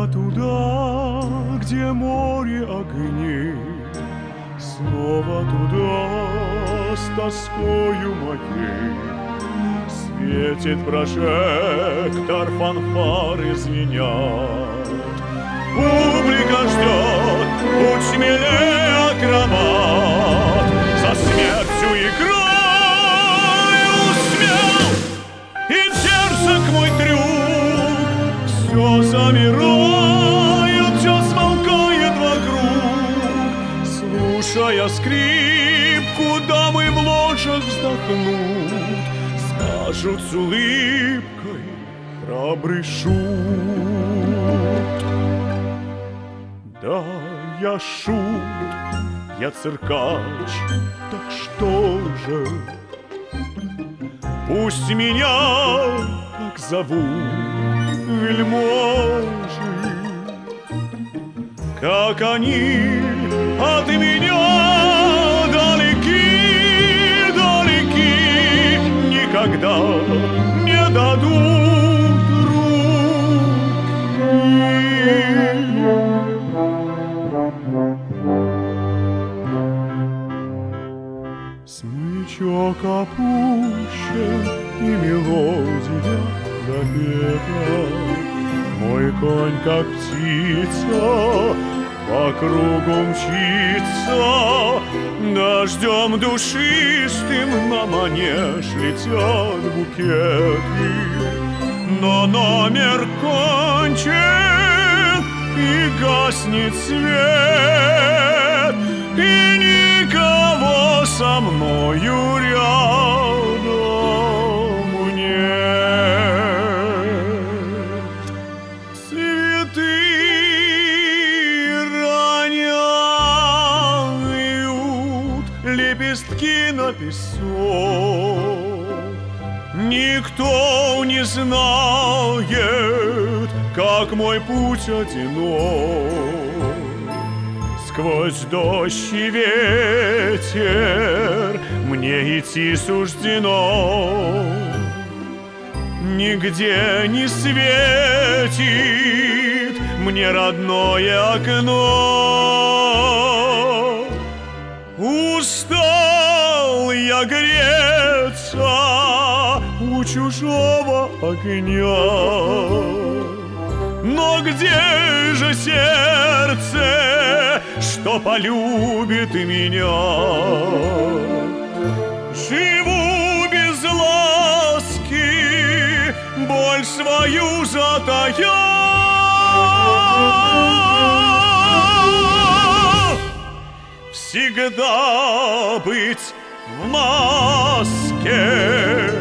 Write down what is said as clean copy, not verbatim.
Снова туда, где море огней, снова туда с тоскою моей. Светит прожектор, фанфары звенят. Публика ждет, будь смелее акробат. За смертью играю смел, и дерзок мой трюк. Все замирает, все смолкает вокруг. Слушая скрипку, дамы в ложах вздохнут, скажут с улыбкой храбрый шут. Да, я шут, я циркач, так что же? Пусть меня так зовут вельможи, как они от меня далеки, далеки, никогда не дадут руки. Смычок опущен, и мелодия запета. Мой конь, как птица, по кругу мчится. Дождем душистым на манеж летят букеты. Но номер кончен, и гаснет свет, и никого со мною рядом нет. Цветы роняют лепестки на песок. Никто не знает, как мой путь одинок. Сквозь дождь и ветер мне идти суждено. Нигде не светит мне родное окно. Устал я греться у чужого огня. Но где же сердце, что полюбит меня? Живу без ласки, боль свою затая. Всегда быть в маске